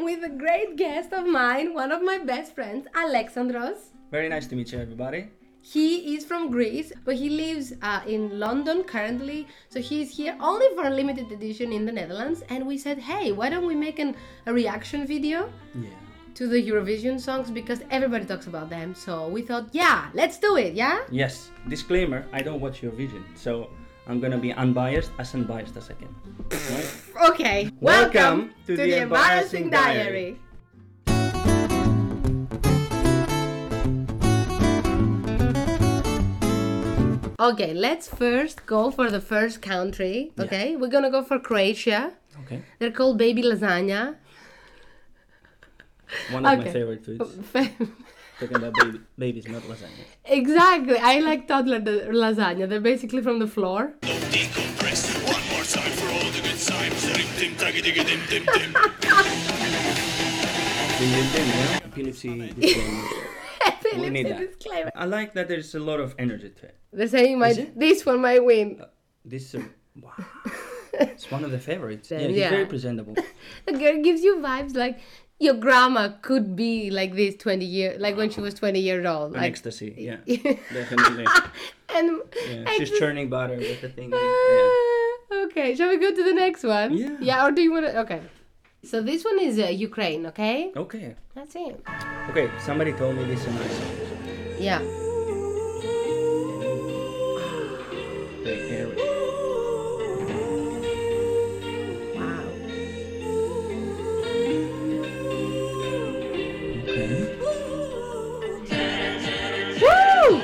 with a great guest of mine, one of my best friends, Alexandros. Very nice to meet you, everybody. He is from Greece, but he lives in London currently. So he's here only for a limited edition in the Netherlands. And we said, hey, why don't we make a reaction video to the Eurovision songs? Because everybody talks about them. So we thought, yeah, let's do it, yeah? Yes. Disclaimer, I don't watch Eurovision. So I'm going to be unbiased as I can. Right? Okay. Welcome to the Embarrassing Diary. Okay, let's first go for the first country. Okay, we're gonna go for Croatia. Okay. They're called baby lasagna. One of my favorite foods. Talking about babies, not lasagna. Exactly, I like toddler lasagna. They're basically from the floor. Decompress one more time for all the good times. Epilepsy disclaimer. We need that. Disclaimer. I like that there's a lot of energy to it. They're saying this one might win. This wow. It's one of the favorites. Yeah, he's very presentable. The girl gives you vibes like your grandma could be like this 20 years, like when she was 20 years old. An like, ecstasy, yeah, definitely. And she's churning butter with the thing. Okay, shall we go to the next one? Yeah. Yeah, or do you want to? Okay. So this one is Ukraine, okay? Okay. That's it. Okay, somebody told me this is a nice song. Yeah. Very airy. Wow. Okay. Woo!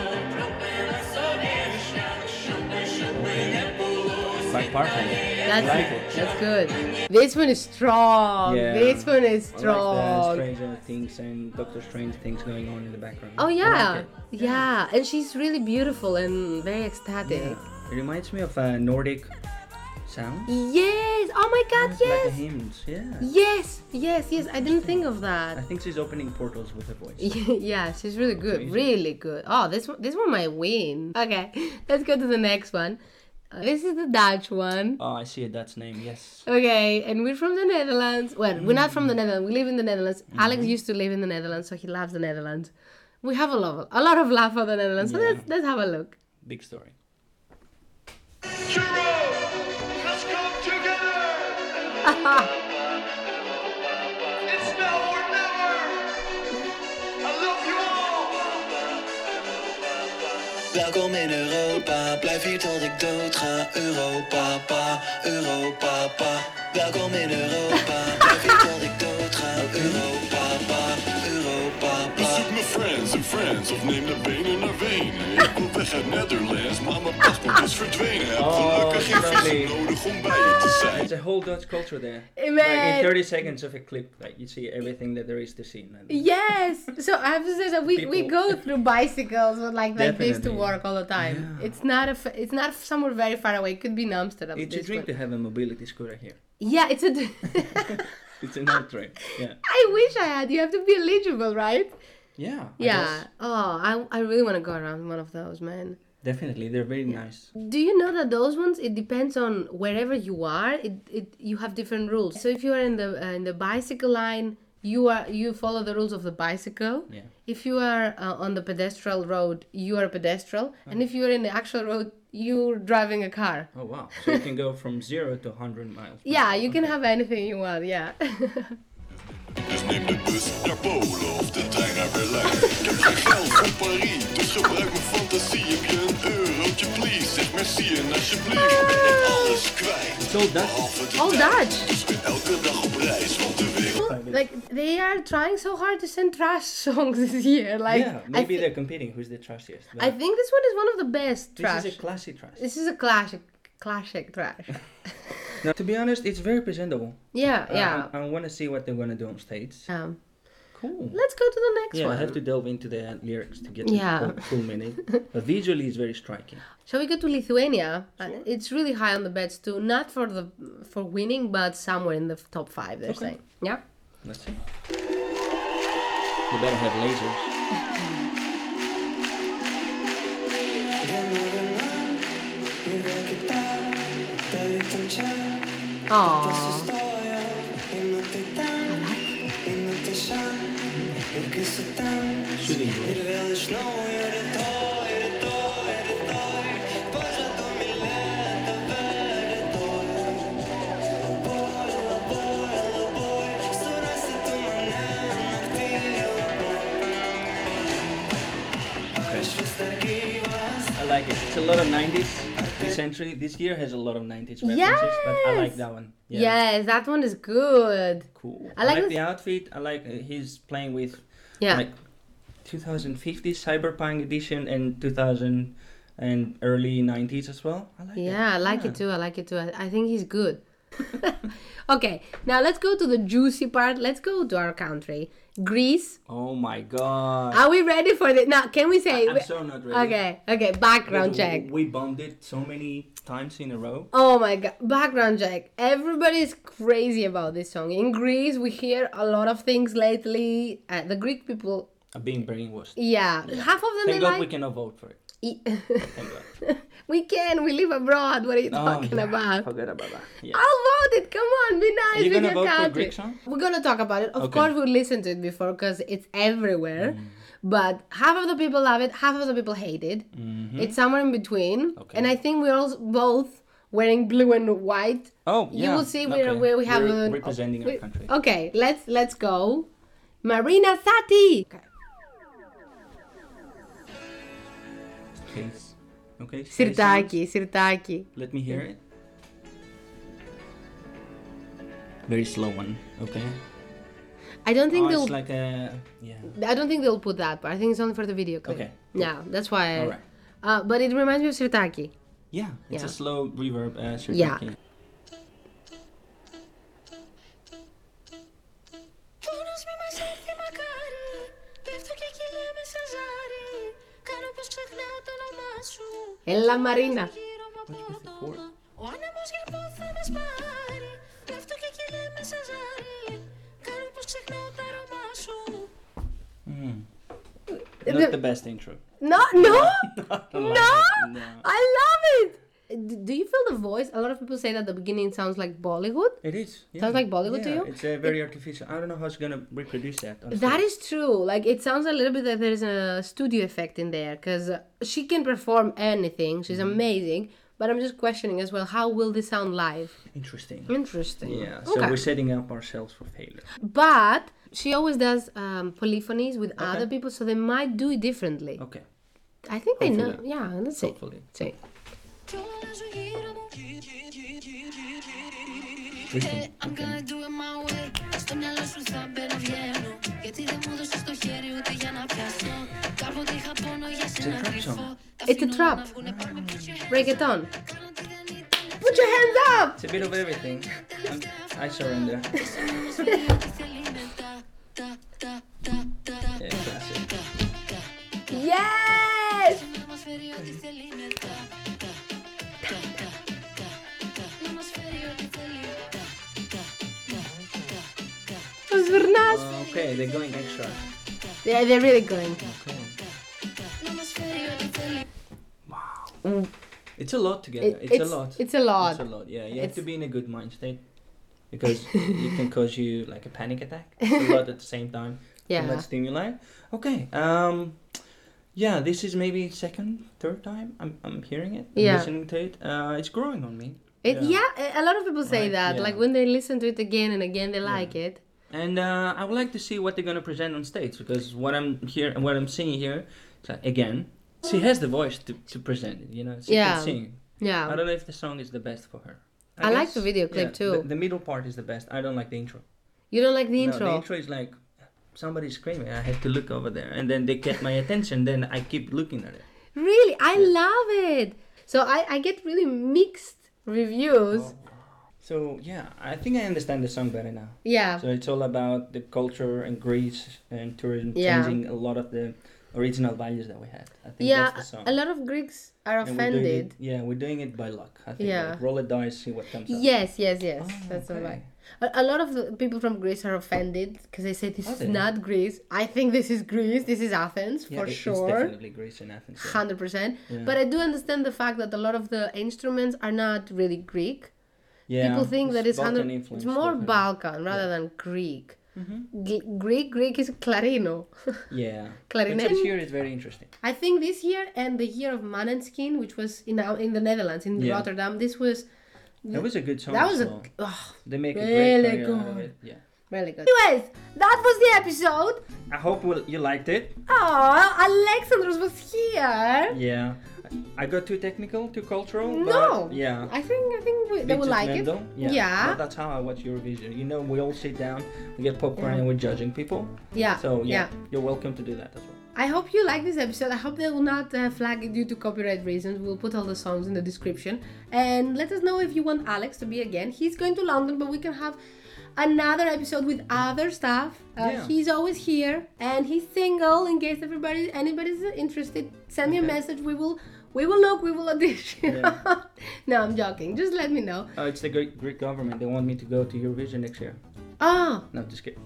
Quite powerful. That's I like it. That's good. This one is strong. Yeah. This one is I strong. like the Stranger Things and Doctor Strange things going on in the background. Oh I yeah. like it. Yeah, and she's really beautiful and very ecstatic. Yeah. It reminds me of Nordic sounds. Yes. Oh my God. It's like the Yes. hymns. Yeah. Yes. I didn't think of that. I think she's opening portals with her voice. Yeah, she's really good. Amazing. Really good. Oh, this one might win. Okay, let's go to the next one. This is the Dutch one. Oh, I see a Dutch name. Yes. Okay, and we're from the Netherlands. Well, we're not from the Netherlands. We live in the Netherlands. Alex used to live in the Netherlands, so he loves the Netherlands. We have a lot of love for the Netherlands. So let's have a look. Big story. Euro, let's come together. It's now or never. I love you all. Welkom in Europa, blijf hier tot ik dood ga. Europa, pa, Europa, pa. Welkom in Europa, blijf hier tot ik dood ga. Europa, pa, Europa, Ik pa. zoek mijn friends en friends of neem de benen naar Wenen. Ik wil weg uit Netherlands, maar mijn paspoort is verdwenen. Heb gelukkig geen lovely. visum nodig om bij je te zijn. There's a whole Dutch culture there. Man. Like in 30 seconds of a clip, like you see everything that there is to see. Yes. So I have to say that we People- go through bicycles like this to Definitely. work all the time. Yeah. It's not somewhere very far away. It could be in Amsterdam. It's a this dream one. to have a mobility scooter here. Yeah, it's a. It's an old dream. Yeah. I wish I had. You have to be eligible, right? Yeah. I Yeah. guess. Oh, I really want to go around one of those, man. Definitely, they're very nice. Do you know that those ones? It depends on wherever you are. You have different rules. So if you are in the bicycle line, you follow the rules of the bicycle. Yeah. If you are on the pedestrian road, you are a pedestrian. And if you are in the actual road, you're driving a car. Oh wow! So you can go from 0 to 100 miles. Yeah, you can have anything you want. Yeah. Dus neem de bus naar Polen of de trein naar Berlijn. Ik heb geen geld voor Parijs, dus gebruik mijn fantasie. Heb je een eurotje, please? Zeg merci en alsjeblieft. Ik ben net alles kwijt. It's all Dutch. Behalve de All tijd. Dutch. Dus ik ben elke dag op reis, want de wereld... Like they are trying so hard to send trash songs this year. Like Yeah, maybe they're competing. Who's the trashiest? But I think this one is one of the best trash. this is a classy trash. This is a classic trash. Now, to be honest, it's very presentable. Yeah. I want to see what they're gonna do on stage. Cool. Let's go to the next Yeah, one. I have to delve into the lyrics to get Yeah. the full meaning. But visually, it's very striking. Shall we go to Lithuania? It's really high on the bets too. Not for winning, but somewhere in the top 5. They're saying. Yeah. Let's see. You better have lasers. Oh. Porque så dans är det väldigt snåret det tar, det tar, det tar. Bara att de vill lätta värdet tar. Boy, så resten tog man en aktiv. I like it. It's a lot of 90s. This century, this year has a lot of 90s references, but I like that one. Yeah. Yes, that one is good. Cool. I like the outfit. I like he's playing with Yeah. like 2050 Cyberpunk edition and 2000 and early 90s as well. I like Yeah, it. I like it too. I like it too. I think he's good. Okay, now let's go to the juicy part. Let's go to our country, Greece. Oh my god. Are we ready for this? Now, can we say? I'm so not ready. Okay. Background Because check. We bombed it so many times in a row. Oh my god, background check. Everybody's crazy about this song. In Greece, we hear a lot of things lately. The Greek people, I'm being brainwashed. yeah, half of them Thank they God like. we cannot vote for it. Thank God. We can. We live abroad. What are you talking yeah. about? Forget about that. Yeah. I'll vote it. Come on, be nice Are you with gonna your vote for a country. Greek song? We're gonna talk about it. Of Okay. course, we listened to it before because it's everywhere. But half of the people love it, half of the people hate it. It's somewhere in between. Okay. And I think we're all both wearing blue and white. Oh, yeah. You will see Okay. where we have We're an- representing our country. Okay, let's go. Marina Sati. Okay. Please. Okay. say Sirtaki, Sirtaki. songs. Let me hear it. Very slow one. Okay. I don't think they'll. It's like a yeah. I don't think they'll put that, but I think it's only for the video clip. Okay. Yeah, that's why. Alright. But it reminds me of Sirtaki. Yeah. It's Yeah. a slow reverb. Yeah. Sirtaki. Πόνος μη μας έρθει μακάρι. Πέφτω και κυλάμε σαν ζάρι. Κάνω πως ξεχνάω το όνομά σου. Έλα Μαρίνα. Γύρω μου από το όνο. Ο άνεμος για πού θα με σπάρει. Πέφτω και κυλάμε σαν ζάρι. Κάνω πως ξεχνάω το αρώμα σου. Not the best intro. No, no, No. no! No. I love it. Do you feel the voice? A lot of people say that the beginning sounds like Bollywood. It is. Yeah. Sounds like Bollywood to Yeah, you? It's very artificial. I don't know how it's gonna reproduce that. on That stage. is true. Like it sounds a little bit like there's a studio effect in there because she can perform anything. She's amazing. But I'm just questioning as well. How will this sound live? Interesting. Interesting. Yeah. So Okay. we're setting up ourselves for failure. But she always does polyphonies with other people, so they might do it differently. Okay. I think they know. Hopefully. Yeah, let's see. Hopefully. Let's see. Κι όλα αλλάζω γύρω μου. Listen. I'm gonna do it my way. Στο μυαλό σου θα μπαίνω βγαίνω. Γιατί δεν μου έδωσες το χέρι ούτε για να πιάσω. Κάποτε είχα πόνο για σένα trap κρυφό. song. Τα It's a αφήνω trap. να βγουνε, πάμε, put your hands Reggaeton. up. Κάνω τι δεν ήταν. Put your hands up! It's a bit of everything. I surrender. Να μας φέρει ό,τι θέλει μετά. Yeah, classic. Yes! Να μας φέρει ό,τι θέλει μετά. Να μας φέρει ό,τι θέλει. Σβερνάς. Okay, they're going extra. Yeah, they're really going. Okay. Να μας φέρει ό,τι θέλει. It's a lot together. It's a lot. It's a lot. It's a lot. Yeah, you have It's- to be in a good mind state because it can cause you like a panic attack. It's a lot at the same time. Yeah. Too much stimuli. Okay. Yeah, this is maybe second, third time I'm hearing it. I'm Yeah. listening to it. It's growing on me. Yeah, a lot of people say Right, that. yeah. Like when they listen to it again and again, they like it. And I would like to see what they're gonna present on stage because what I'm seeing here, so again, she has the voice to present it. You know, she Yeah. can sing. Yeah. I don't know if the song is the best for her. I like the video clip too. The middle part is the best. I don't like the intro. You don't like the No, intro? the intro is like somebody's screaming. I have to look over there, and then they get my attention. Then I keep looking at it. Really? I love it. So I get really mixed reviews. So yeah, I think I understand the song better now. Yeah. So it's all about the culture and Greece and tourism Yeah. changing a lot of the original values that we had. I think Yeah, that's the song. a lot of Greeks are And we're doing offended. we're doing it by luck. I think. Yeah. Like, roll a dice, see what comes up. Yes. Oh, That's okay. right. A lot of the people from Greece are offended because they say this Are is they? not Greece. I think this is Greece. This is Athens Yeah, for It's sure. definitely Greece and Athens. Yeah. 100%. Yeah. But I do understand the fact that a lot of the instruments are not really Greek. Yeah, People think that it's Balkan 100. influence, It's more definitely. Balkan rather than Greek. Greek is clarino. Yeah. Clarinet. But this year is very interesting. I think this year and the year of Maneskin, which was in the Netherlands, in Yeah. Rotterdam, this was That was a good song. that was so they make a really great career out of good. it. Yeah. really good. Anyways, that was the episode. I hope you liked it. Oh, Alexandros was here. Yeah. I got too technical, too cultural. No. But yeah. I think they will like it. Yeah. But that's how I watch Eurovision. You know, we all sit down, we get popcorn, and we're judging people. Yeah. So yeah, you're welcome to do that as well. I hope you like this episode. I hope they will not flag it due to copyright reasons. We'll put all the songs in the description. And let us know if you want Alex to be again. He's going to London, but we can have another episode with other stuff. He's always here, and he's single. In case anybody's interested, send me a message. We will look. We will audition. Yeah. No, I'm joking. Just let me know. Oh, it's the Greek government. They want me to go to Eurovision next year. Oh. No, just kidding.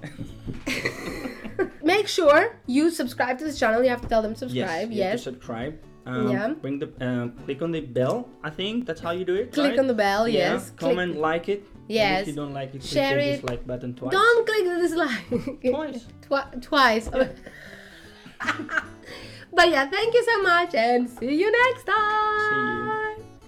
Make sure you subscribe to this channel. You have to tell them subscribe. You have to subscribe. Yeah. Bring the click on the bell. I think that's how you do it. Click right? on the bell. Yeah. Yes. Comment, like it. Yes. And if you don't like it, Share click the it. dislike button twice. Don't click the dislike. Twice. Twice. But yeah, thank you so much, and see you next time. See you.